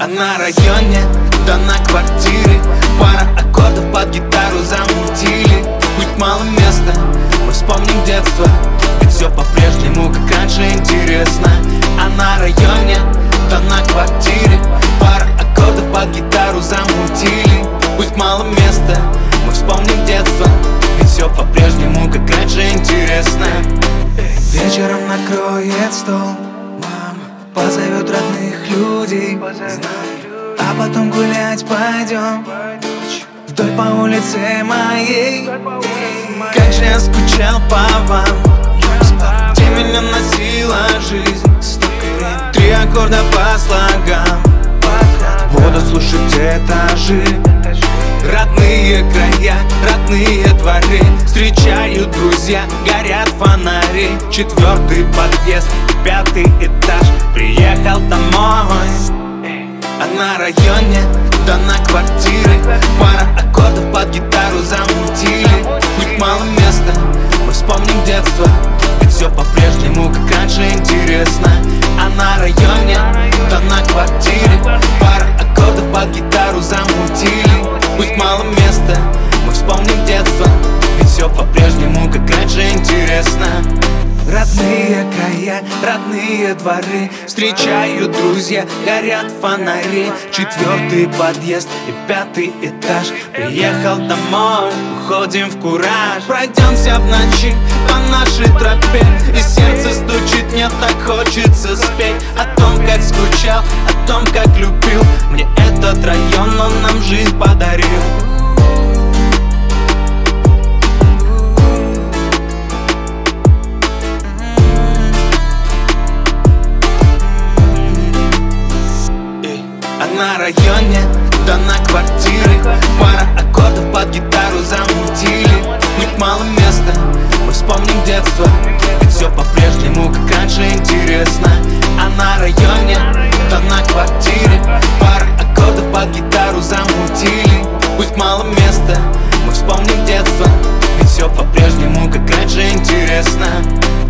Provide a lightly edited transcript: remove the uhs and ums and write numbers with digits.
А на районе, да на квартире, пара аккордов под гитару замутили. Пусть мало места, мы вспомним детство, ведь все по-прежнему, как раньше, интересно. А на районе, да на квартире, пара аккордов под гитару замутили. Пусть мало места, мы вспомним детство, ведь все по-прежнему, как раньше, интересно. Вечером накроет стол, мама позовет родных людей, а потом гулять пойдем вдоль по улице моей. Как же я скучал по вам, где меня носила жизнь. 3 аккорда по слогам, буду слушать этажи. Родные края, родные дворы, встречают друзья, горят фонари. 4-й подъезд, 5-й этаж, приехал домой. А на районе, да на квартире, пара аккордов под гитару замутили. Пусть мало места, мы вспомним детство, ведь все по-прежнему, как раньше, интересно. А на районе, да на квартире, пара аккордов под гитару замутили. Пусть мало места, мы вспомним детство, ведь все по-прежнему, как раньше, интересно. Родные края, родные дворы, встречают друзья, горят фонари. 4-й подъезд и 5-й этаж, приехал домой, уходим в кураж. Пройдемся в ночи по нашей тропе, и сердце стучит, мне так хочется спеть о том, как скучал, о том, как любил. Мне этот район, он нам жизнь подарил. На районе, да на квартире, пара аккордов под гитару замутили. Пусть мало места, мы вспомним детство, ведь все по-прежнему, как раньше, интересно. А на районе, да на квартире, пара аккордов под гитару замутили. Пусть мало места, мы вспомним детство, ведь все по-прежнему, как раньше, интересно.